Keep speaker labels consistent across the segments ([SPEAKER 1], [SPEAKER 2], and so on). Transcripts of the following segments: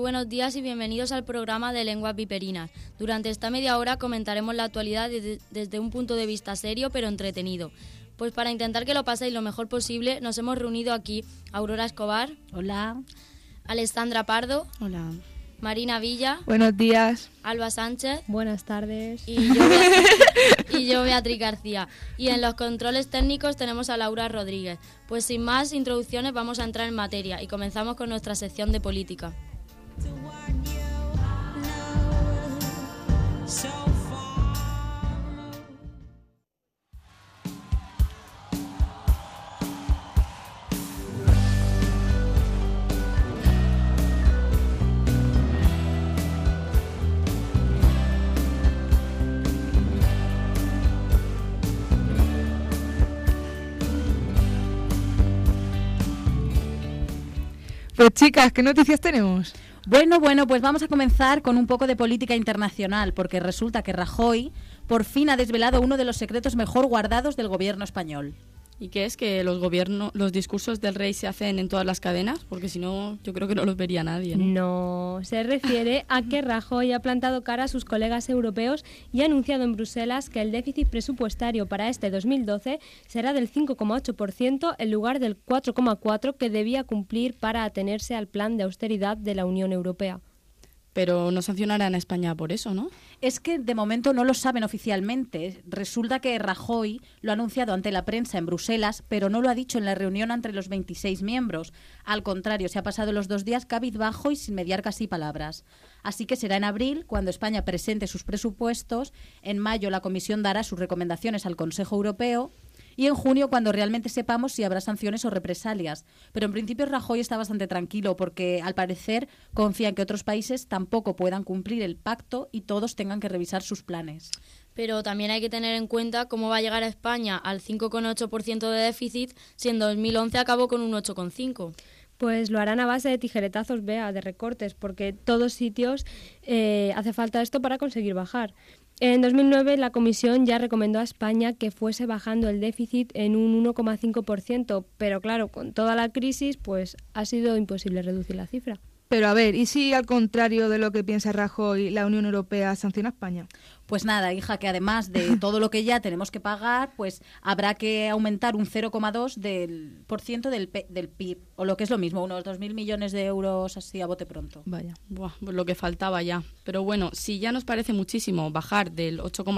[SPEAKER 1] buenos días y bienvenidos al programa de Lenguas Viperinas. Durante esta media hora comentaremos la actualidad desde un punto de vista serio pero entretenido. Pues para intentar que lo paséis lo mejor posible, nos hemos reunido aquí Aurora Escobar.
[SPEAKER 2] Hola.
[SPEAKER 1] Alessandra Pardo.
[SPEAKER 3] Hola.
[SPEAKER 1] Marina Villa.
[SPEAKER 4] Buenos días.
[SPEAKER 1] Alba Sánchez.
[SPEAKER 5] Buenas tardes.
[SPEAKER 1] Y yo, Beatriz García. Y en los controles técnicos tenemos a Laura Rodríguez. Pues sin más introducciones vamos a entrar en materia y comenzamos con nuestra sección de política.
[SPEAKER 4] Pues chicas, ¿qué noticias tenemos?
[SPEAKER 2] Bueno, pues vamos a comenzar con un poco de política internacional, porque resulta que Rajoy por fin ha desvelado uno de los secretos mejor guardados del gobierno español.
[SPEAKER 3] ¿Y qué es? ¿Que los discursos del rey se hacen en todas las cadenas? Porque si no, yo creo que no los vería nadie, ¿no?
[SPEAKER 5] No, se refiere a que Rajoy ha plantado cara a sus colegas europeos y ha anunciado en Bruselas que el déficit presupuestario para este 2012 será del 5,8% en lugar del 4,4% que debía cumplir para atenerse al plan de austeridad de la Unión Europea.
[SPEAKER 3] Pero no sancionarán a España por eso, ¿no?
[SPEAKER 2] Es que de momento no lo saben oficialmente. Resulta que Rajoy lo ha anunciado ante la prensa en Bruselas, pero no lo ha dicho en la reunión entre los 26 miembros. Al contrario, se ha pasado los 2 días cabizbajo y sin mediar casi palabras. Así que será en abril cuando España presente sus presupuestos, en mayo la Comisión dará sus recomendaciones al Consejo Europeo y en junio cuando realmente sepamos si habrá sanciones o represalias. Pero en principio Rajoy está bastante tranquilo porque al parecer confía en que otros países tampoco puedan cumplir el pacto y todos tengan que revisar sus planes.
[SPEAKER 1] Pero también hay que tener en cuenta cómo va a llegar a España al 5,8% de déficit si en 2011 acabó con un 8,5%.
[SPEAKER 5] Pues lo harán a base de tijeretazos, de recortes, porque todos sitios hace falta esto para conseguir bajar. En 2009 la Comisión ya recomendó a España que fuese bajando el déficit en un 1,5%, pero claro, con toda la crisis pues ha sido imposible reducir la cifra.
[SPEAKER 4] Pero a ver, ¿y si al contrario de lo que piensa Rajoy, la Unión Europea sanciona a España?
[SPEAKER 2] Pues nada, hija, que además de todo lo que ya tenemos que pagar, pues habrá que aumentar un 0,2% del PIB, o lo que es lo mismo, unos 2.000 millones de euros así a bote pronto.
[SPEAKER 3] Vaya, pues lo que faltaba ya. Pero bueno, si ya nos parece muchísimo bajar del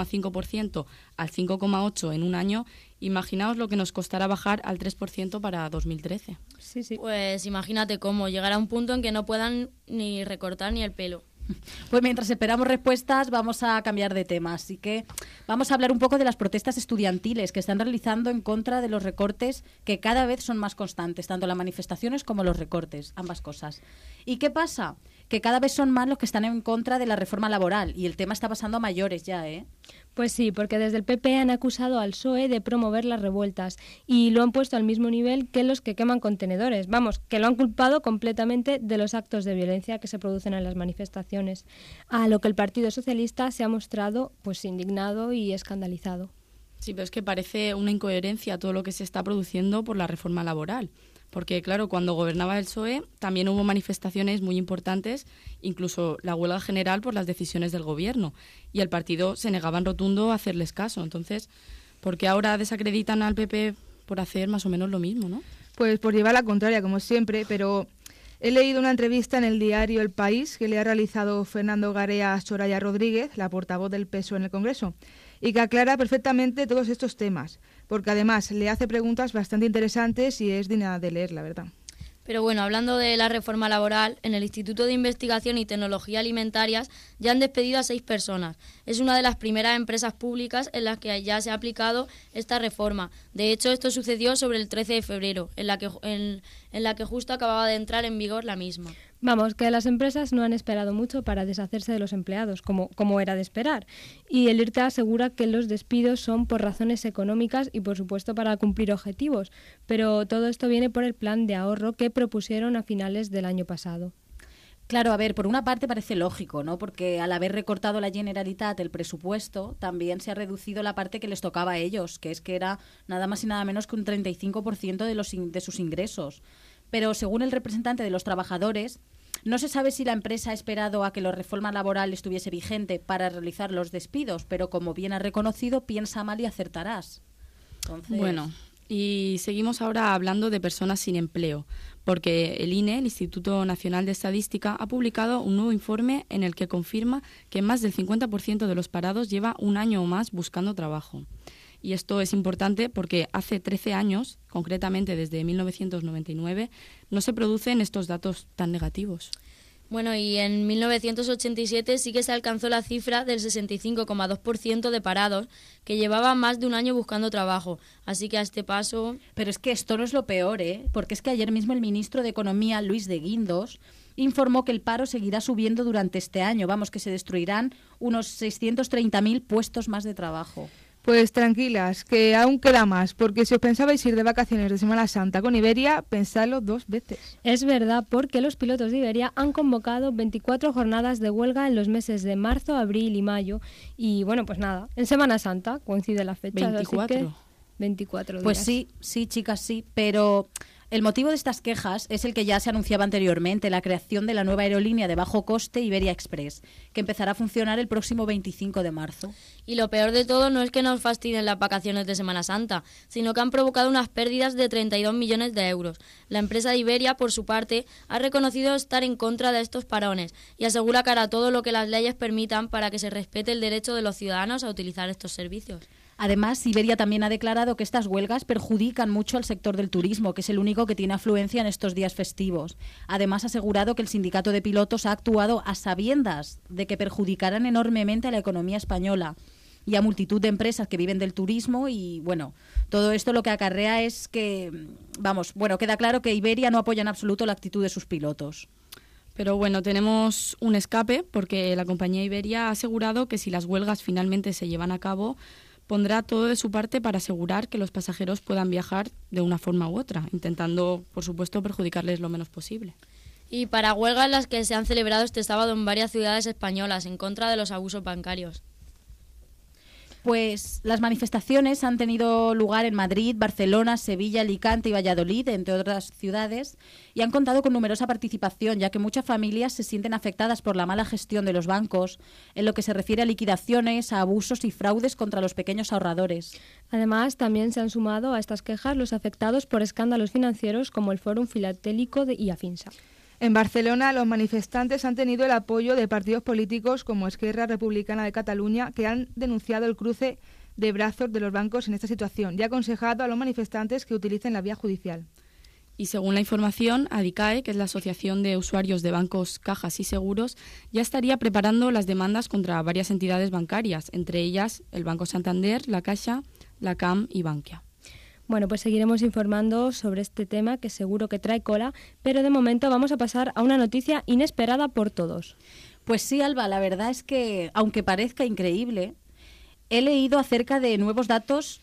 [SPEAKER 3] 8,5% al 5,8% en un año, imaginaos lo que nos costará bajar al 3% para 2013.
[SPEAKER 5] Sí.
[SPEAKER 1] Pues imagínate cómo llegar a un punto en que no puedan ni recortar ni el pelo.
[SPEAKER 2] Pues mientras esperamos respuestas vamos a cambiar de tema, así que vamos a hablar un poco de las protestas estudiantiles que están realizando en contra de los recortes que cada vez son más constantes, tanto las manifestaciones como los recortes, ambas cosas. ¿Y qué pasa? Que cada vez son más los que están en contra de la reforma laboral y el tema está pasando a mayores ya, ¿eh?
[SPEAKER 5] Pues sí, porque desde el PP han acusado al PSOE de promover las revueltas y lo han puesto al mismo nivel que los que queman contenedores. Vamos, que lo han culpado completamente de los actos de violencia que se producen en las manifestaciones, a lo que el Partido Socialista se ha mostrado pues indignado y escandalizado.
[SPEAKER 3] Sí, pero es que parece una incoherencia todo lo que se está produciendo por la reforma laboral. Porque, claro, cuando gobernaba el PSOE también hubo manifestaciones muy importantes, incluso la huelga general por las decisiones del gobierno. Y el partido se negaba en rotundo a hacerles caso. Entonces, ¿por qué ahora desacreditan al PP por hacer más o menos lo mismo, no?
[SPEAKER 4] Pues por llevar la contraria, como siempre, pero he leído una entrevista en el diario El País que le ha realizado Fernando Garea a Soraya Rodríguez, la portavoz del PSOE en el Congreso, y que aclara perfectamente todos estos temas, porque además le hace preguntas bastante interesantes y es digna de leer, la verdad.
[SPEAKER 1] Pero bueno, hablando de la reforma laboral, en el Instituto de Investigación y Tecnología Alimentarias ya han despedido a 6 personas. Es una de las primeras empresas públicas en las que ya se ha aplicado esta reforma. De hecho, esto sucedió sobre el 13 de febrero, en la que justo acababa de entrar en vigor la misma.
[SPEAKER 5] Vamos, que las empresas no han esperado mucho para deshacerse de los empleados, como era de esperar. Y el IRTA asegura que los despidos son por razones económicas y, por supuesto, para cumplir objetivos. Pero todo esto viene por el plan de ahorro que propusieron a finales del año pasado.
[SPEAKER 2] Claro, a ver, por una parte parece lógico, ¿no? Porque al haber recortado la Generalitat el presupuesto, también se ha reducido la parte que les tocaba a ellos, que es que era nada más y nada menos que un 35% de sus ingresos. Pero según el representante de los trabajadores, No se sabe si la empresa ha esperado a que la reforma laboral estuviese vigente para realizar los despidos, pero como bien ha reconocido, piensa mal y acertarás. Entonces...
[SPEAKER 3] Bueno, y seguimos ahora hablando de personas sin empleo, porque el INE, el Instituto Nacional de Estadística, ha publicado un nuevo informe en el que confirma que más del 50% de los parados lleva un año o más buscando trabajo. Y esto es importante porque hace 13 años, concretamente desde 1999, no se producen estos datos tan negativos.
[SPEAKER 1] Bueno, y en 1987 sí que se alcanzó la cifra del 65,2% de parados que llevaban más de un año buscando trabajo. Así que a este paso...
[SPEAKER 2] Pero es que esto no es lo peor, ¿eh? Porque es que ayer mismo el ministro de Economía, Luis de Guindos, informó que el paro seguirá subiendo durante este año. Vamos, que se destruirán unos 630.000 puestos más de trabajo.
[SPEAKER 4] Pues tranquilas, que aún queda más, porque si os pensabais ir de vacaciones de Semana Santa con Iberia, pensadlo 2 veces.
[SPEAKER 5] Es verdad, porque los pilotos de Iberia han convocado 24 jornadas de huelga en los meses de marzo, abril y mayo. Y bueno, pues nada, en Semana Santa coincide la fecha.
[SPEAKER 3] 24.
[SPEAKER 5] Así que 24 días.
[SPEAKER 2] Pues sí, chicas, sí, pero... El motivo de estas quejas es el que ya se anunciaba anteriormente, la creación de la nueva aerolínea de bajo coste Iberia Express, que empezará a funcionar el próximo 25 de marzo.
[SPEAKER 1] Y lo peor de todo no es que nos fastidien las vacaciones de Semana Santa, sino que han provocado unas pérdidas de 32 millones de euros. La empresa de Iberia, por su parte, ha reconocido estar en contra de estos parones y asegura que hará todo lo que las leyes permitan para que se respete el derecho de los ciudadanos a utilizar estos servicios.
[SPEAKER 2] Además, Iberia también ha declarado que estas huelgas perjudican mucho al sector del turismo, que es el único que tiene afluencia en estos días festivos. Además, ha asegurado que el sindicato de pilotos ha actuado a sabiendas de que perjudicarán enormemente a la economía española y a multitud de empresas que viven del turismo y, bueno, todo esto lo que acarrea es que, queda claro que Iberia no apoya en absoluto la actitud de sus pilotos.
[SPEAKER 3] Pero bueno, tenemos un escape porque la compañía Iberia ha asegurado que si las huelgas finalmente se llevan a cabo, pondrá todo de su parte para asegurar que los pasajeros puedan viajar de una forma u otra, intentando, por supuesto, perjudicarles lo menos posible.
[SPEAKER 1] Y para huelgas las que se han celebrado este sábado en varias ciudades españolas en contra de los abusos bancarios.
[SPEAKER 2] Pues las manifestaciones han tenido lugar en Madrid, Barcelona, Sevilla, Alicante y Valladolid, entre otras ciudades, y han contado con numerosa participación, ya que muchas familias se sienten afectadas por la mala gestión de los bancos, en lo que se refiere a liquidaciones, a abusos y fraudes contra los pequeños ahorradores.
[SPEAKER 5] Además, también se han sumado a estas quejas los afectados por escándalos financieros como el Fórum Filatélico y Afinsa.
[SPEAKER 4] En Barcelona, los manifestantes han tenido el apoyo de partidos políticos como Esquerra Republicana de Cataluña, que han denunciado el cruce de brazos de los bancos en esta situación y ha aconsejado a los manifestantes que utilicen la vía judicial.
[SPEAKER 3] Y según la información, ADICAE, que es la Asociación de Usuarios de Bancos, Cajas y Seguros, ya estaría preparando las demandas contra varias entidades bancarias, entre ellas el Banco Santander, la Caixa, la CAM y Bankia.
[SPEAKER 5] Bueno, pues seguiremos informando sobre este tema que seguro que trae cola, pero de momento vamos a pasar a una noticia inesperada por todos.
[SPEAKER 2] Pues sí, Alba, la verdad es que, aunque parezca increíble, he leído nuevos datos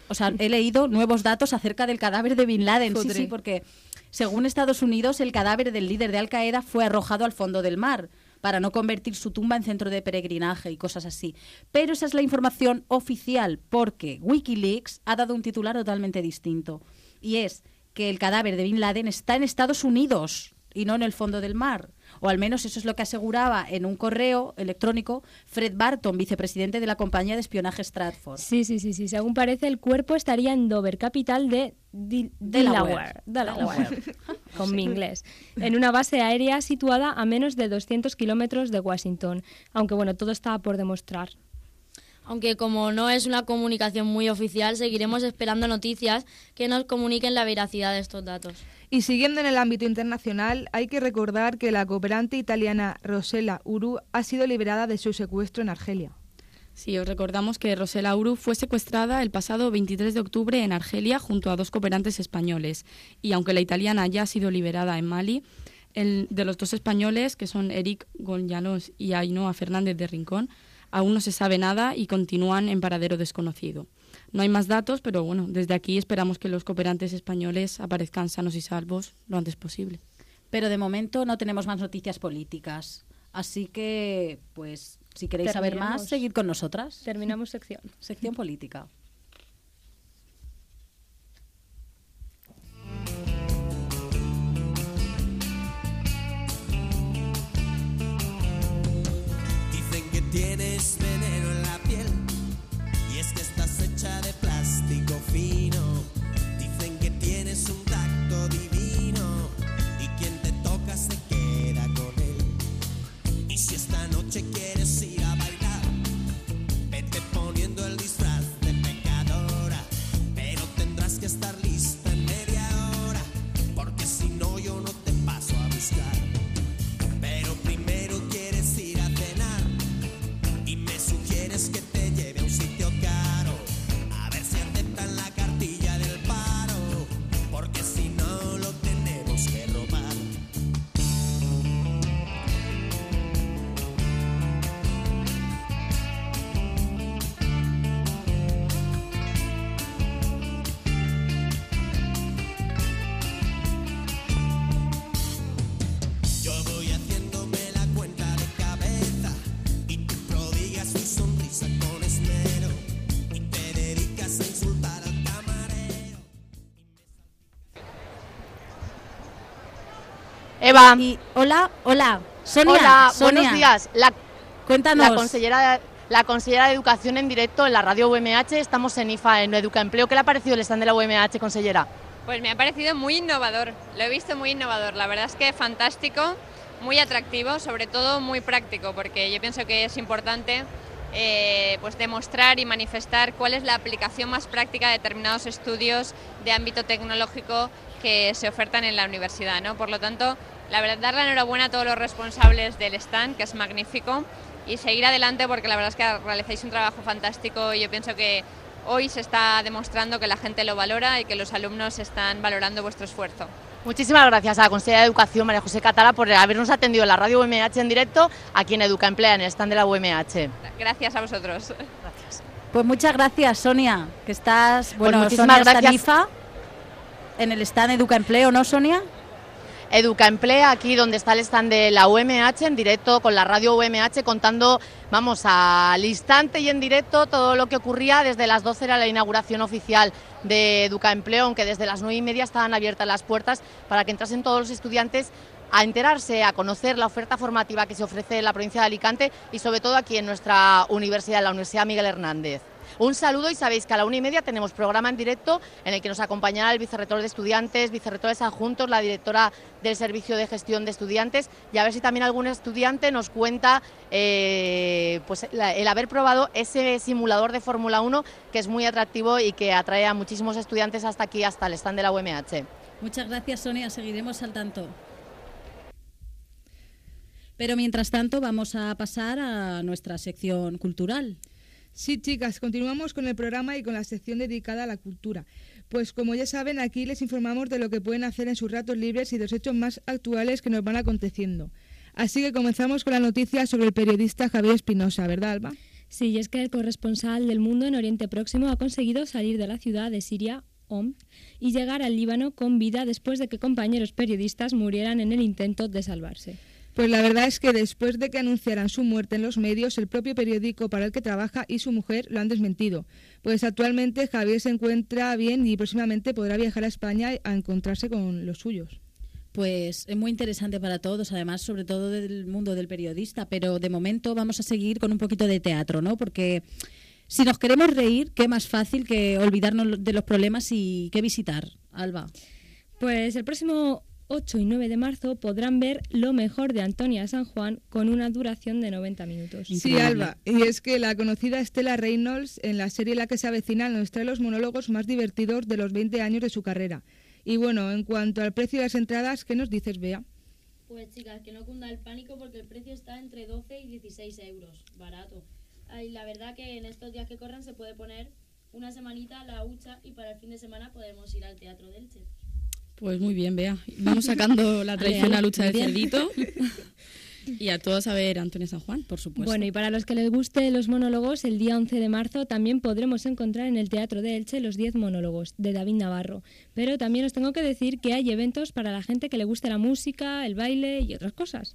[SPEAKER 2] acerca del cadáver de Bin Laden.
[SPEAKER 4] Joder.
[SPEAKER 2] Sí, porque según Estados Unidos, el cadáver del líder de Al Qaeda fue arrojado al fondo del mar para no convertir su tumba en centro de peregrinaje y cosas así. Pero esa es la información oficial, porque Wikileaks ha dado un titular totalmente distinto. Y es que el cadáver de Bin Laden está en Estados Unidos y no en el fondo del mar. O al menos eso es lo que aseguraba en un correo electrónico Fred Barton, vicepresidente de la compañía de espionaje Stratford.
[SPEAKER 5] Sí. Según parece, el cuerpo estaría en Dover, capital de Delaware. Con mi inglés. En una base aérea situada a menos de 200 kilómetros de Washington. Aunque bueno, todo está por demostrar.
[SPEAKER 1] Aunque como no es una comunicación muy oficial, seguiremos esperando noticias que nos comuniquen la veracidad de estos datos.
[SPEAKER 4] Y siguiendo en el ámbito internacional, hay que recordar que la cooperante italiana Rossella Uru ha sido liberada de su secuestro en Argelia.
[SPEAKER 3] Sí, os recordamos que Rossella Uru fue secuestrada el pasado 23 de octubre en Argelia junto a 2 cooperantes españoles. Y aunque la italiana ya ha sido liberada en Mali, de los 2 españoles, que son Eric González y Ainhoa Fernández de Rincón, aún no se sabe nada y continúan en paradero desconocido. No hay más datos, pero bueno, desde aquí esperamos que los cooperantes españoles aparezcan sanos y salvos lo antes posible.
[SPEAKER 2] Pero de momento no tenemos más noticias políticas. Así que, pues, si queréis saber más, seguid con nosotras.
[SPEAKER 5] Terminamos sección.
[SPEAKER 2] Sección política.
[SPEAKER 6] tienes veneno en la piel, y es que estás hecha de plástico fino. Dicen que tienes un tacto divino, y quien te toca se queda con él. Y si esta noche quieres ir a bailar, vete poniendo el disfraz de pecadora, pero tendrás que estar lista en media hora, porque si no yo no te paso a buscar. Pero primero quieres ir a cenar y me sugieres que te lleve a un sitio caro, a ver si aceptan la cartilla del paro, porque si no lo tenemos que robar. Yo voy haciéndome la cuenta de cabeza y tú prodigas tu sonrisa con esmero y te dedicas a insultar al camarero.
[SPEAKER 7] Eva,
[SPEAKER 2] Y, hola, Sonia.
[SPEAKER 7] hola,
[SPEAKER 2] Sonia,
[SPEAKER 7] buenos días.
[SPEAKER 2] Cuéntanos.
[SPEAKER 7] La consellera de Educación en directo en la radio UMH. Estamos en IFA, en Educa Empleo. ¿Qué le ha parecido el stand de la UMH, consellera?
[SPEAKER 8] Pues me ha parecido muy innovador, lo he visto muy innovador, la verdad es que fantástico, muy atractivo, sobre todo muy práctico, porque yo pienso que es importante pues demostrar y manifestar cuál es la aplicación más práctica de determinados estudios de ámbito tecnológico que se ofertan en la universidad, ¿no? Por lo tanto, la verdad, dar la enhorabuena a todos los responsables del stand, que es magnífico, y seguir adelante porque la verdad es que realizáis un trabajo fantástico y yo pienso que hoy se está demostrando que la gente lo valora y que los alumnos están valorando vuestro esfuerzo.
[SPEAKER 7] Muchísimas gracias a la consellera de Educación, María José Catala, por habernos atendido en la radio UMH en directo, aquí en Educa Emplea, en el stand de la UMH.
[SPEAKER 8] Gracias a vosotros.
[SPEAKER 7] Gracias.
[SPEAKER 2] Pues muchas gracias, Sonia, que estás,
[SPEAKER 7] Pues
[SPEAKER 2] Sonia
[SPEAKER 7] muchísimas
[SPEAKER 2] está en
[SPEAKER 7] gracias.
[SPEAKER 2] IFA, en el stand Educa Empleo, ¿no, Sonia?
[SPEAKER 7] Educa Emplea, aquí donde está el stand de la UMH, en directo con la radio UMH, contando, vamos, al instante y en directo todo lo que ocurría. Desde las 12 era la inauguración oficial de Educa Empleo, aunque desde las 9:30 estaban abiertas las puertas para que entrasen todos los estudiantes a enterarse, a conocer la oferta formativa que se ofrece en la provincia de Alicante y sobre todo aquí en nuestra universidad, la Universidad Miguel Hernández. Un saludo y sabéis que a la 1:30 tenemos programa en directo en el que nos acompañará el vicerrector de estudiantes, vicerrectores adjuntos, la directora del Servicio de Gestión de Estudiantes y a ver si también algún estudiante nos cuenta pues el haber probado ese simulador de Fórmula 1 que es muy atractivo y que atrae a muchísimos estudiantes hasta aquí, hasta el stand de la UMH.
[SPEAKER 2] Muchas gracias, Sonia, seguiremos al tanto. Pero mientras tanto vamos a pasar a nuestra sección cultural.
[SPEAKER 4] Sí, chicas, continuamos con el programa y con la sección dedicada a la cultura. Pues como ya saben, aquí les informamos de lo que pueden hacer en sus ratos libres y de los hechos más actuales que nos van aconteciendo. Así que comenzamos con la noticia sobre el periodista Javier Espinosa, ¿verdad, Alba?
[SPEAKER 5] Sí, y es que el corresponsal del Mundo en Oriente Próximo ha conseguido salir de la ciudad de Siria, Homs, y llegar al Líbano con vida después de que compañeros periodistas murieran en el intento de salvarse.
[SPEAKER 4] Pues la verdad es que después de que anunciaran su muerte en los medios, el propio periódico para el que trabaja y su mujer lo han desmentido. Pues actualmente Javier se encuentra bien y próximamente podrá viajar a España a encontrarse con los suyos.
[SPEAKER 2] Pues es muy interesante para todos, además, sobre todo del mundo del periodista, pero de momento vamos a seguir con un poquito de teatro, ¿no? Porque si nos queremos reír, qué más fácil que olvidarnos de los problemas y qué visitar, Alba.
[SPEAKER 5] Pues el próximo 8 y 9 de marzo podrán ver Lo mejor de Antonia San Juan con una duración de 90 minutos.
[SPEAKER 4] Sí, Alba, y es que la conocida Stella Reynolds en la serie La que se avecina nos trae los monólogos más divertidos de los 20 años de su carrera. Y bueno, en cuanto al precio de las entradas, ¿qué nos dices, Bea?
[SPEAKER 1] Pues chicas, que no cunda el pánico porque el precio está entre 12 y 16 euros, barato. Y la verdad que en estos días que corren se puede poner una semanita a la hucha y para el fin de semana podemos ir al Teatro de Elche.
[SPEAKER 3] Pues muy bien, Bea. Vamos sacando la tradicional lucha del cerdito y a todos a ver Antonia San Juan, por supuesto.
[SPEAKER 5] Bueno, y para los que les gusten los monólogos, el día 11 de marzo también podremos encontrar en el Teatro de Elche los 10 monólogos de David Navarro. Pero también os tengo que decir que hay eventos para la gente que le guste la música, el baile y otras cosas.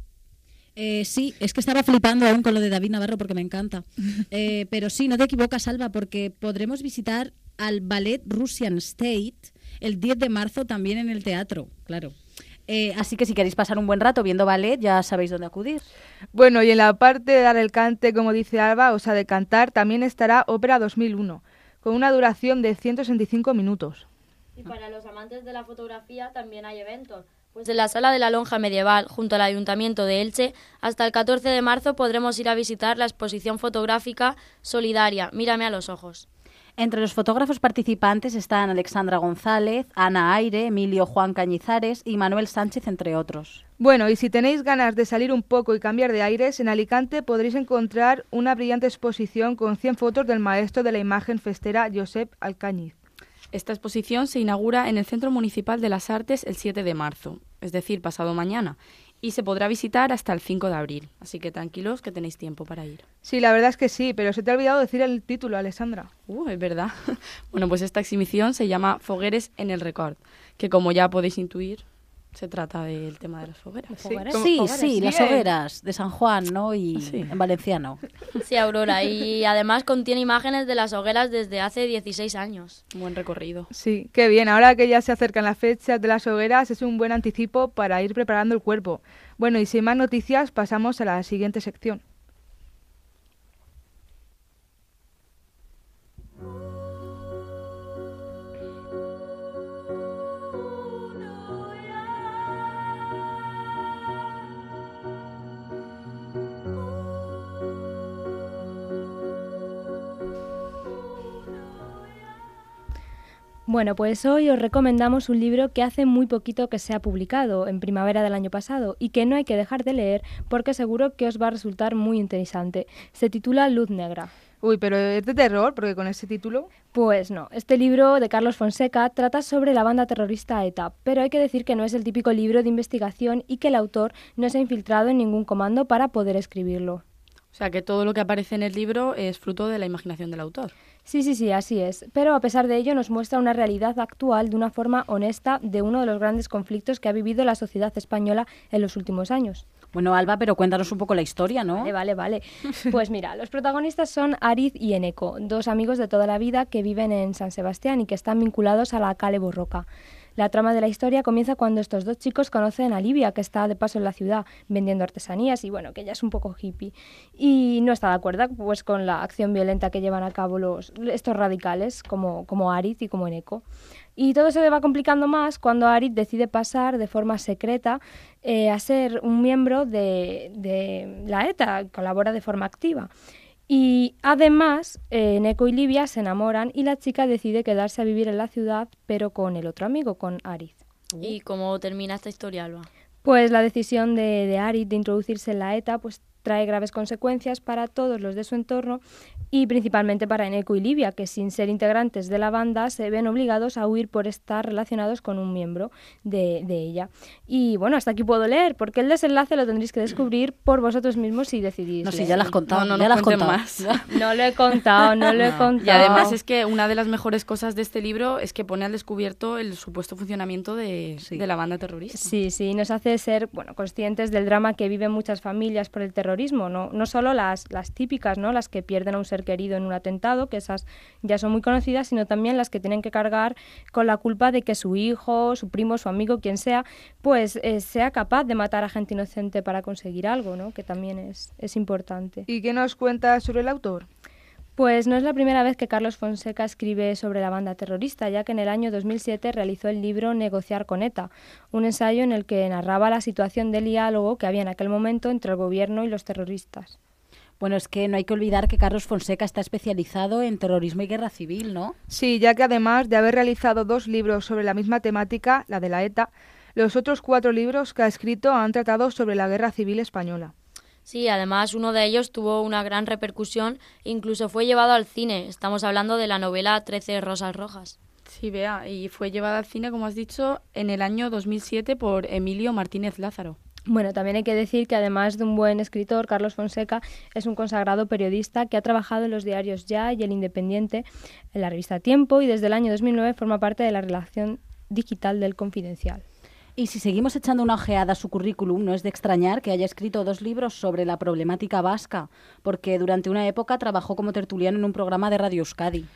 [SPEAKER 2] Sí, es que estaba flipando aún con lo de David Navarro porque me encanta. Pero sí, no te equivocas, Alba, porque podremos visitar al Ballet Russian State el 10 de marzo también en el teatro, claro. Así que si queréis pasar un buen rato viendo ballet, ya sabéis dónde acudir.
[SPEAKER 4] Bueno, y en la parte de dar el cante, como dice Alba, o sea, de cantar, también estará Ópera 2001, con una duración de 165 minutos.
[SPEAKER 1] Y para los amantes de la fotografía también hay eventos. Pues en la Sala de la Lonja Medieval, junto al Ayuntamiento de Elche, hasta el 14 de marzo podremos ir a visitar la exposición fotográfica solidaria Mírame a los ojos.
[SPEAKER 2] Entre los fotógrafos participantes están Alexandra González, Ana Aire, Emilio Juan Cañizares y Manuel Sánchez, entre otros.
[SPEAKER 4] Bueno, y si tenéis ganas de salir un poco y cambiar de aires, en Alicante podréis encontrar una brillante exposición con 100 fotos del maestro de la imagen festera Josep Alcañiz.
[SPEAKER 3] Esta exposición se inaugura en el Centro Municipal de las Artes el 7 de marzo, es decir, pasado mañana, y se podrá visitar hasta el 5 de abril. Así que tranquilos que tenéis tiempo para ir.
[SPEAKER 4] Sí, la verdad es que sí, pero se te ha olvidado decir el título, Alessandra.
[SPEAKER 3] Es verdad. Bueno, pues esta exhibición se llama Fogueres en el Record, que como ya podéis intuir, se trata del tema de las fogueras.
[SPEAKER 2] Sí, las hogueras de San Juan, ¿no? Y
[SPEAKER 3] Sí.
[SPEAKER 2] en valenciano.
[SPEAKER 1] Sí, Aurora, y además contiene imágenes de las hogueras desde hace 16 años.
[SPEAKER 3] Un buen recorrido.
[SPEAKER 4] Sí, qué bien. Ahora que ya se acercan las fechas de las hogueras, es un buen anticipo para ir preparando el cuerpo. Bueno, y sin más noticias, pasamos a la siguiente sección.
[SPEAKER 5] Bueno, pues hoy os recomendamos un libro que hace muy poquito que se ha publicado, en primavera del año pasado, y que no hay que dejar de leer porque seguro que os va a resultar muy interesante. Se titula Luz Negra.
[SPEAKER 4] Uy, pero es de terror, porque con ese título...
[SPEAKER 5] Pues no, este libro de Carlos Fonseca trata sobre la banda terrorista ETA, pero hay que decir que no es el típico libro de investigación y que el autor no se ha infiltrado en ningún comando para poder escribirlo.
[SPEAKER 3] O sea que todo lo que aparece en el libro es fruto de la imaginación del autor.
[SPEAKER 5] Sí, así es. Pero a pesar de ello nos muestra una realidad actual de una forma honesta de uno de los grandes conflictos que ha vivido la sociedad española en los últimos años.
[SPEAKER 2] Bueno, Alba, pero cuéntanos un poco la historia, ¿no?
[SPEAKER 5] Vale. Pues mira, los protagonistas son Ariz y Eneco, dos amigos de toda la vida que viven en San Sebastián y que están vinculados a la Cale Borroca. La trama de la historia comienza cuando estos dos chicos conocen a Livia, que está de paso en la ciudad vendiendo artesanías y bueno, que ella es un poco hippie y no está de acuerdo pues con la acción violenta que llevan a cabo estos radicales como Ariz y como Eneco. Y todo se va complicando más cuando Ariz decide pasar de forma secreta a ser un miembro de la ETA, colabora de forma activa. Y además, Eneco y Livia se enamoran y la chica decide quedarse a vivir en la ciudad, pero con el otro amigo, con Ariz.
[SPEAKER 1] ¿Y cómo termina esta historia, Alba?
[SPEAKER 5] Pues la decisión de Ariz de introducirse en la ETA pues trae graves consecuencias para todos los de su entorno y principalmente para Eneco y Livia, que sin ser integrantes de la banda se ven obligados a huir por estar relacionados con un miembro de ella. Y bueno, hasta aquí puedo leer, porque el desenlace lo tendréis que descubrir por vosotros mismos si decidís.
[SPEAKER 2] No, sí, ya lo has contado.
[SPEAKER 3] No
[SPEAKER 2] ya lo has
[SPEAKER 3] cuenten
[SPEAKER 2] contado.
[SPEAKER 3] más.
[SPEAKER 5] No lo he contado.
[SPEAKER 3] Y además es que una de las mejores cosas de este libro es que pone al descubierto el supuesto funcionamiento de la banda terrorista.
[SPEAKER 5] Sí, nos hace ser conscientes del drama que viven muchas familias por el terrorismo, no solo las típicas, ¿no? Las que pierden a un ser querido en un atentado, que esas ya son muy conocidas, sino también las que tienen que cargar con la culpa de que su hijo, su primo, su amigo, quien sea, pues sea capaz de matar a gente inocente para conseguir algo, ¿no? Que también es importante.
[SPEAKER 4] ¿Y qué nos cuentas sobre el autor?
[SPEAKER 5] Pues no es la primera vez que Carlos Fonseca escribe sobre la banda terrorista, ya que en el año 2007 realizó el libro Negociar con ETA, un ensayo en el que narraba la situación del diálogo que había en aquel momento entre el gobierno y los terroristas.
[SPEAKER 2] Bueno, es que no hay que olvidar que Carlos Fonseca está especializado en terrorismo y guerra civil, ¿no?
[SPEAKER 4] Sí, ya que además de haber realizado 2 libros sobre la misma temática, la de la ETA, los otros 4 libros que ha escrito han tratado sobre la guerra civil española.
[SPEAKER 1] Sí, además uno de ellos tuvo una gran repercusión, incluso fue llevado al cine. Estamos hablando de la novela 13 Rosas Rojas.
[SPEAKER 3] Sí, Bea, y fue llevada al cine, como has dicho, en el año 2007 por Emilio Martínez Lázaro.
[SPEAKER 5] Bueno, también hay que decir que además de un buen escritor, Carlos Fonseca es un consagrado periodista que ha trabajado en los diarios Ya y El Independiente, en la revista Tiempo y desde el año 2009 forma parte de la redacción digital del Confidencial.
[SPEAKER 2] Y si seguimos echando una ojeada a su currículum, no es de extrañar que haya escrito 2 libros sobre la problemática vasca, porque durante una época trabajó como tertuliano en un programa de Radio Euskadi.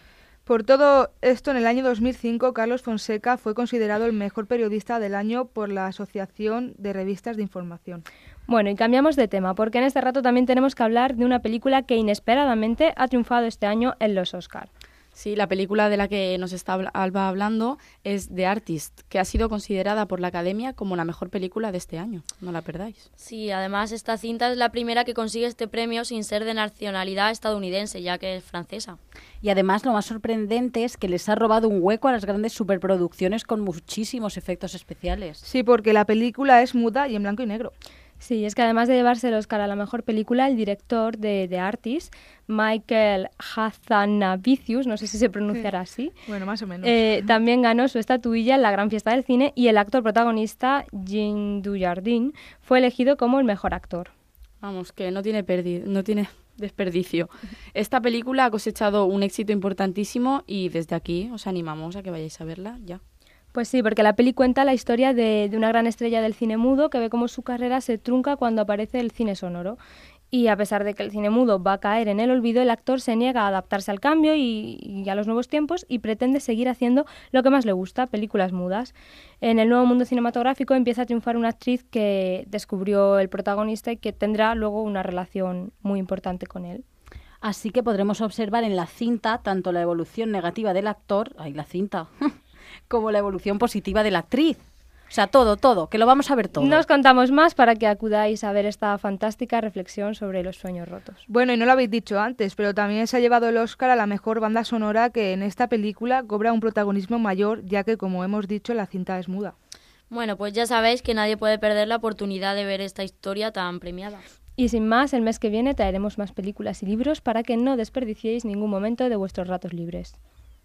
[SPEAKER 4] Por todo esto, en el año 2005, Carlos Fonseca fue considerado el mejor periodista del año por la Asociación de Revistas de Información.
[SPEAKER 5] Bueno, y cambiamos de tema, porque en este rato también tenemos que hablar de una película que inesperadamente ha triunfado este año en los Oscar.
[SPEAKER 3] Sí, la película de la que nos está Alba hablando es The Artist, que ha sido considerada por la Academia como la mejor película de este año. No la perdáis.
[SPEAKER 1] Sí, además esta cinta es la primera que consigue este premio sin ser de nacionalidad estadounidense, ya que es francesa.
[SPEAKER 2] Y además lo más sorprendente es que les ha robado un hueco a las grandes superproducciones con muchísimos efectos especiales.
[SPEAKER 4] Sí, porque la película es muda y en blanco y negro.
[SPEAKER 5] Sí, es que además de llevarse el Oscar a la mejor película, el director de The Artist, Michael Hazanavicius, no sé si se pronunciará así,
[SPEAKER 4] Bueno, más o menos.
[SPEAKER 5] también ganó su estatuilla en la Gran Fiesta del Cine y el actor protagonista, Jean Dujardin, fue elegido como el mejor actor.
[SPEAKER 3] Vamos, que no tiene desperdicio. Esta película ha cosechado un éxito importantísimo y desde aquí os animamos a que vayáis a verla ya.
[SPEAKER 5] Pues sí, porque la peli cuenta la historia de una gran estrella del cine mudo que ve cómo su carrera se trunca cuando aparece el cine sonoro. Y a pesar de que el cine mudo va a caer en el olvido, el actor se niega a adaptarse al cambio y a los nuevos tiempos y pretende seguir haciendo lo que más le gusta, películas mudas. En el nuevo mundo cinematográfico empieza a triunfar una actriz que descubrió el protagonista y que tendrá luego una relación muy importante con él.
[SPEAKER 2] Así que podremos observar en la cinta tanto la evolución negativa del actor, como la evolución positiva de la actriz. O sea, todo, que lo vamos a ver todo.
[SPEAKER 5] No os contamos más para que acudáis a ver esta fantástica reflexión sobre los sueños rotos.
[SPEAKER 4] Bueno, y no lo habéis dicho antes, pero también se ha llevado el Oscar a la mejor banda sonora, que en esta película cobra un protagonismo mayor, ya que, como hemos dicho, la cinta es muda.
[SPEAKER 1] Bueno, pues ya sabéis que nadie puede perder la oportunidad de ver esta historia tan premiada.
[SPEAKER 5] Y sin más, el mes que viene traeremos más películas y libros para que no desperdiciéis ningún momento de vuestros ratos libres.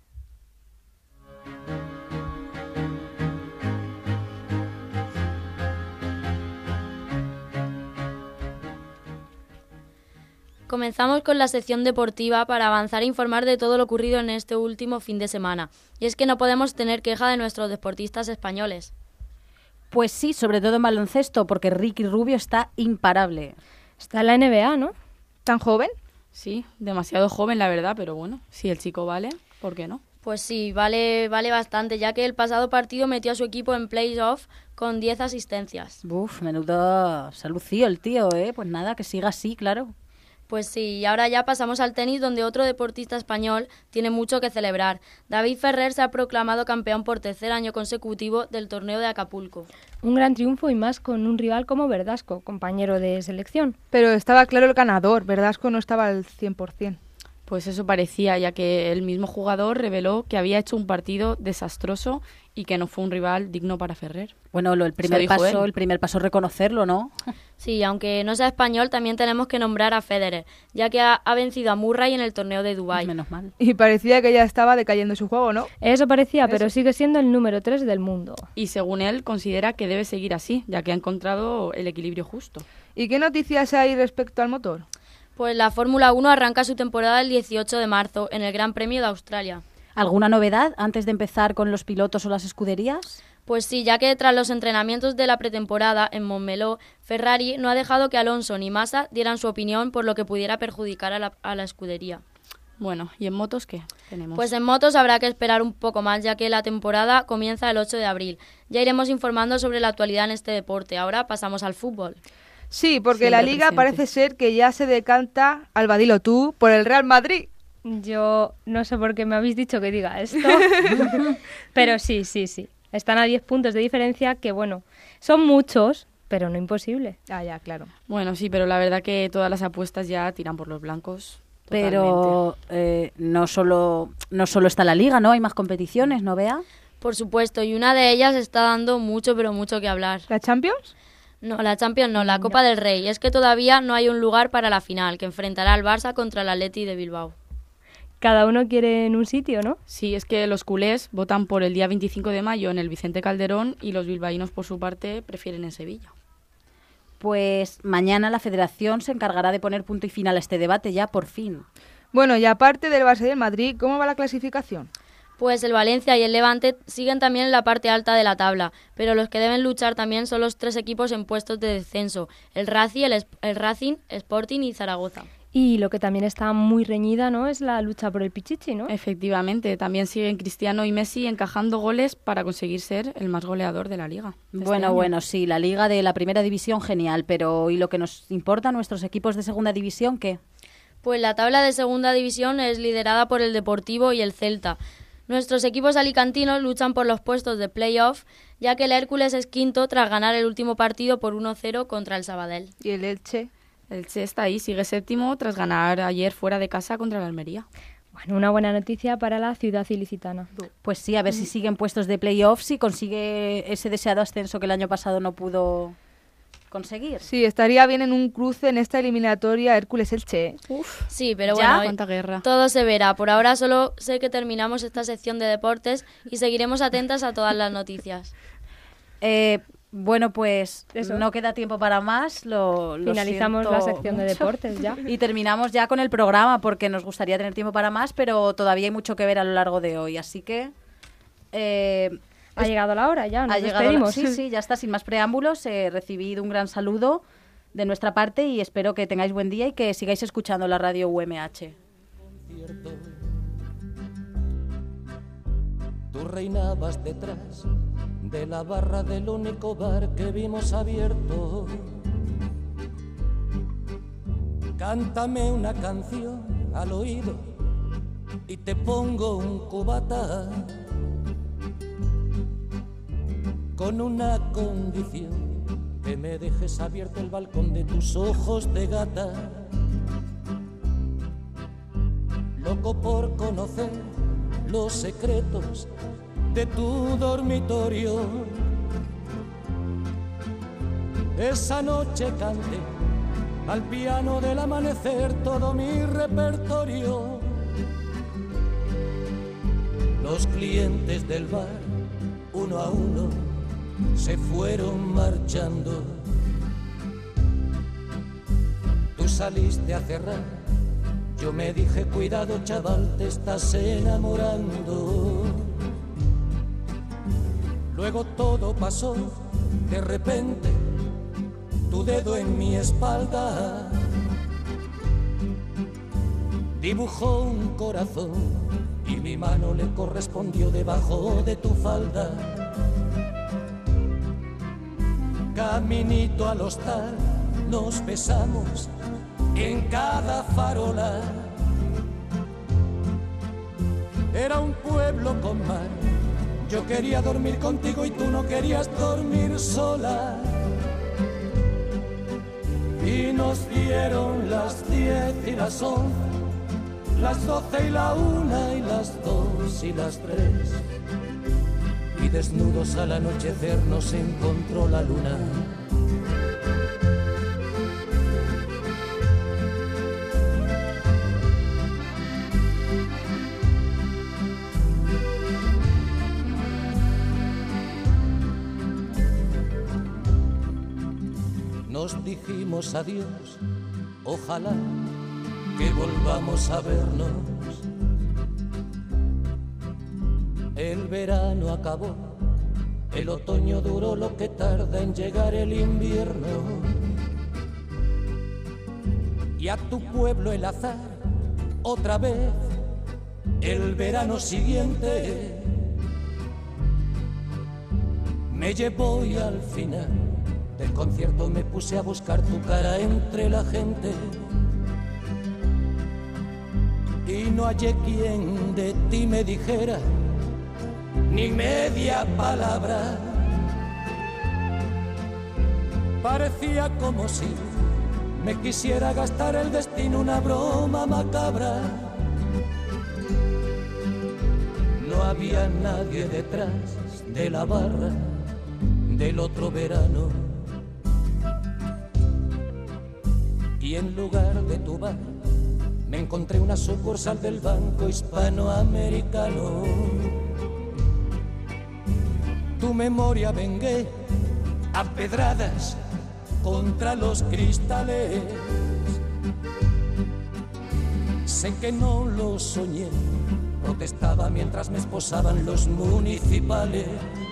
[SPEAKER 1] Comenzamos con la sección deportiva para avanzar e informar de todo lo ocurrido en este último fin de semana. Y es que no podemos tener queja de nuestros deportistas españoles.
[SPEAKER 2] Pues sí, sobre todo en baloncesto, porque Ricky Rubio está imparable.
[SPEAKER 5] Está en la NBA, ¿no?
[SPEAKER 4] ¿Tan joven?
[SPEAKER 3] Sí, demasiado joven la verdad, pero bueno, si el chico vale, ¿por qué no?
[SPEAKER 1] Pues sí, vale bastante, ya que el pasado partido metió a su equipo en playoff con 10 asistencias.
[SPEAKER 2] Menudo se ha lucido el tío, ¿eh? Pues nada, que siga así, claro.
[SPEAKER 1] Pues sí, y ahora ya pasamos al tenis, donde otro deportista español tiene mucho que celebrar. David Ferrer se ha proclamado campeón por tercer año consecutivo del torneo de Acapulco.
[SPEAKER 5] Un gran triunfo y más con un rival como Verdasco, compañero de selección.
[SPEAKER 4] Pero estaba claro el ganador, Verdasco no estaba al 100%.
[SPEAKER 3] Pues eso parecía, ya que el mismo jugador reveló que había hecho un partido desastroso y que no fue un rival digno para Ferrer.
[SPEAKER 2] Bueno, el primer paso es reconocerlo, ¿no?
[SPEAKER 1] Sí, aunque no sea español, también tenemos que nombrar a Federer, ya que ha vencido a Murray en el torneo de Dubái.
[SPEAKER 2] Pues menos mal.
[SPEAKER 4] Y parecía que ya estaba decayendo su juego, ¿no?
[SPEAKER 5] Eso parecía, pero sigue siendo el número 3 del mundo.
[SPEAKER 3] Y según él, considera que debe seguir así, ya que ha encontrado el equilibrio justo.
[SPEAKER 4] ¿Y qué noticias hay respecto al motor?
[SPEAKER 1] Pues la Fórmula 1 arranca su temporada el 18 de marzo en el Gran Premio de Australia.
[SPEAKER 2] ¿Alguna novedad antes de empezar con los pilotos o las escuderías?
[SPEAKER 1] Pues sí, ya que tras los entrenamientos de la pretemporada en Montmeló, Ferrari no ha dejado que Alonso ni Massa dieran su opinión por lo que pudiera perjudicar a la escudería.
[SPEAKER 3] Bueno, ¿y en motos qué tenemos?
[SPEAKER 1] Pues en motos habrá que esperar un poco más, ya que la temporada comienza el 8 de abril. Ya iremos informando sobre la actualidad en este deporte. Ahora pasamos al fútbol.
[SPEAKER 4] Sí, porque
[SPEAKER 3] Siempre
[SPEAKER 4] la Liga
[SPEAKER 3] presente.
[SPEAKER 4] parece ser que ya se decanta, Alba, dilo tú, por el Real Madrid.
[SPEAKER 5] Yo no sé por qué me habéis dicho que diga esto, pero sí. Están a 10 puntos de diferencia que, bueno, son muchos, pero no imposible.
[SPEAKER 4] Ah, ya, claro.
[SPEAKER 3] Bueno, sí, pero la verdad que todas las apuestas ya tiran por los blancos.
[SPEAKER 2] Pero no solo está la Liga, ¿no? Hay más competiciones, ¿no, Bea?
[SPEAKER 1] Por supuesto, y una de ellas está dando mucho, pero mucho que hablar.
[SPEAKER 4] ¿La Champions?
[SPEAKER 1] No, la Champions no, la Copa del Rey. Es que todavía no hay un lugar para la final, que enfrentará al Barça contra el Atleti de Bilbao.
[SPEAKER 5] Cada uno quiere en un sitio, ¿no?
[SPEAKER 3] Sí, es que los culés votan por el día 25 de mayo en el Vicente Calderón y los bilbaínos, por su parte, prefieren en Sevilla.
[SPEAKER 2] Pues mañana la Federación se encargará de poner punto y final a este debate ya, por fin.
[SPEAKER 4] Bueno, y aparte del Barça y del Madrid, ¿cómo va la clasificación?
[SPEAKER 1] Pues el Valencia y el Levante siguen también en la parte alta de la tabla, pero los que deben luchar también son los 3 equipos en puestos de descenso, el Racing, Sporting y Zaragoza.
[SPEAKER 5] Y lo que también está muy reñida, ¿no?, es la lucha por el Pichichi, ¿no?
[SPEAKER 3] Efectivamente, también siguen Cristiano y Messi encajando goles para conseguir ser el más goleador de la Liga.
[SPEAKER 2] Bueno, sí, la Liga de la Primera División, genial, pero ¿y lo que nos importa, nuestros equipos de Segunda División, qué?
[SPEAKER 1] Pues la tabla de Segunda División es liderada por el Deportivo y el Celta. Nuestros equipos alicantinos luchan por los puestos de play-off, ya que el Hércules es quinto tras ganar el último partido por 1-0 contra el Sabadell.
[SPEAKER 4] ¿Y el Elche?
[SPEAKER 3] El Elche está ahí, sigue séptimo tras ganar ayer fuera de casa contra el Almería.
[SPEAKER 5] Bueno, una buena noticia para la ciudad ilicitana.
[SPEAKER 2] Pues sí, a ver si siguen puestos de play-off, si consigue ese deseado ascenso que el año pasado no pudo conseguir.
[SPEAKER 4] Sí, estaría bien en un cruce en esta eliminatoria Hércules-Elche.
[SPEAKER 1] Sí, pero
[SPEAKER 3] ¿Ya?
[SPEAKER 1] bueno,
[SPEAKER 3] ¿Cuánta guerra?
[SPEAKER 1] todo se verá. Por ahora solo sé que terminamos esta sección de deportes y seguiremos atentas a todas las noticias.
[SPEAKER 2] Bueno, pues
[SPEAKER 5] Eso.
[SPEAKER 2] no queda tiempo para más. Lo
[SPEAKER 5] Finalizamos
[SPEAKER 2] siento
[SPEAKER 5] la sección de
[SPEAKER 2] mucho.
[SPEAKER 5] deportes ya.
[SPEAKER 2] Y terminamos ya con el programa porque nos gustaría tener tiempo para más, pero todavía hay mucho que ver a lo largo de hoy. Así que
[SPEAKER 5] Ha llegado la hora ya, nos
[SPEAKER 2] ha llegado
[SPEAKER 5] despedimos.
[SPEAKER 2] Sí, ya está, sin más preámbulos. Recibido un gran saludo de nuestra parte y espero que tengáis buen día y que sigáis escuchando la radio UMH.
[SPEAKER 6] Tú reinabas detrás de la barra del único bar que vimos abierto. Cántame una canción al oído y te pongo un cubata con una condición, que me dejes abierto el balcón de tus ojos de gata. Loco por conocer los secretos de tu dormitorio. Esa noche canté al piano del amanecer todo mi repertorio. Los clientes del bar, uno a uno, se fueron marchando. Tú saliste a cerrar, yo me dije cuidado chaval, te estás enamorando. Luego todo pasó, de repente, tu dedo en mi espalda dibujó un corazón y mi mano le correspondió debajo de tu falda. Caminito al hostal, nos besamos en cada farola. Era un pueblo con mar, yo quería dormir contigo y tú no querías dormir sola. Y nos dieron las 10 y las 11, las 12 y la 1 y las 2 y las 3. Y desnudos al anochecer nos encontró la luna. Nos dijimos adiós, ojalá que volvamos a vernos. El verano acabó, el otoño duró lo que tarda en llegar el invierno. Y a tu pueblo el azar, otra vez, el verano siguiente, me llevó y al final del concierto me puse a buscar tu cara entre la gente. Y no hallé quien de ti me dijera ni media palabra. Parecía como si me quisiera gastar el destino una broma macabra. No había nadie detrás de la barra del otro verano. Y en lugar de tu bar me encontré una sucursal del Banco Hispanoamericano. Tu memoria vengué a pedradas contra los cristales. Sé que no lo soñé, protestaba mientras me esposaban los municipales.